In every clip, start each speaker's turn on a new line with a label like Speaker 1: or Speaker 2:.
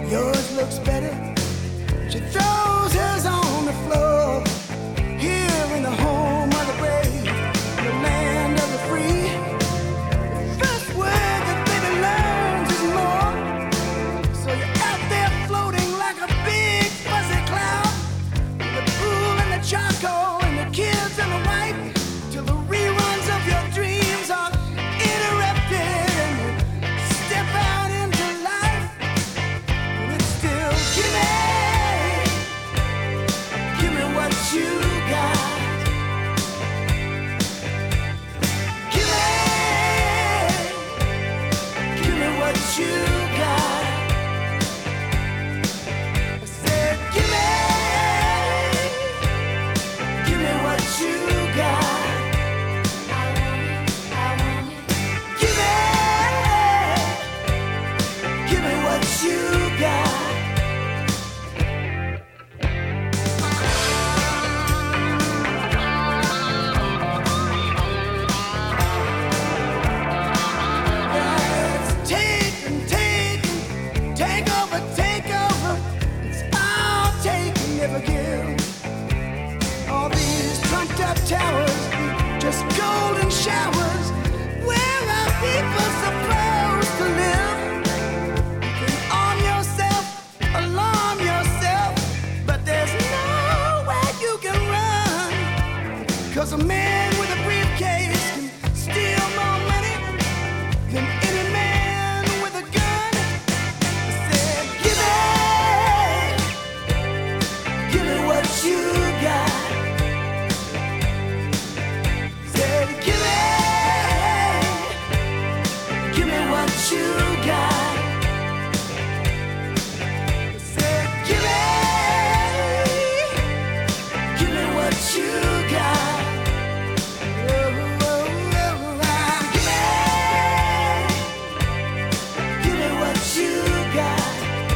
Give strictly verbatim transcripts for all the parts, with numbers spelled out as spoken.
Speaker 1: Yours looks better. She throws hers on the floor. Here in the home of the brave, the land of the free. The first word that baby learns is more. So you're out there floating like a big fuzzy cloud. The pool and the charcoal and the kids and the wife, till the reruns of your dreams are interrupted and you step out into life. And it's still, give me, give me what you got. Give me, give me what you got. I said, give me, give me what you got. Give me, give me what you got. It's take and take and take over, take over. It's all take and never give. All these trumped up towers, just golden showers. Where are people supposed to live? You can arm yourself, alarm yourself, but there's nowhere you can run. 'Cause a man with a briefcase can steal more money than any man with a gun. I said, give me, give me what you got. Said, give me, give me what you got. Said, give me, give me what you got. Oh, oh, oh, ah, give me, give me what you got.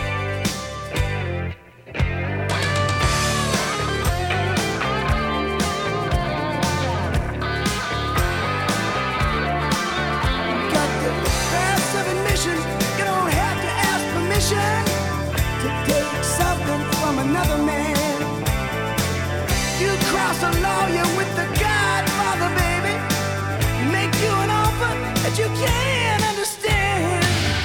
Speaker 1: Got the pass of admission. You don't have to ask permission to take something from another man. You cross a lawyer with the Godfather, baby. Make you an offer that you can't understand.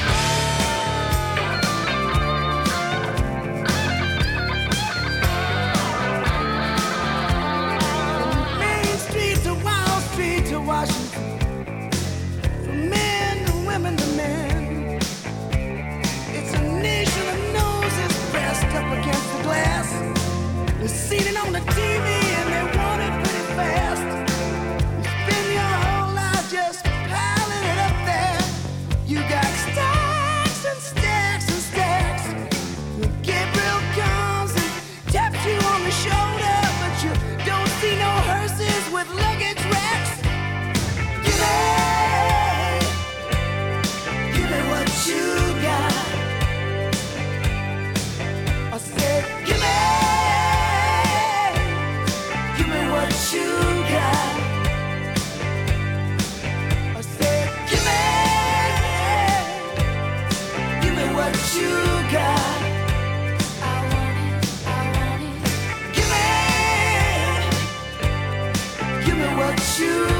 Speaker 1: Main Street to Wall Street to Washington. From men to women to men. It's a nation that knows it's pressed up against the glass. They've seen it on the T V and they want it pretty fast. You spend your whole life just piling it up there. You got stacks and stacks and stacks. When Gabriel comes and taps you on the shoulder, but you don't see no hearses with luggage racks. Give me, give me what you got. I said, give me, give me what you got. I said, give me, give me what you got. I want it, I want it. Give me, give me what you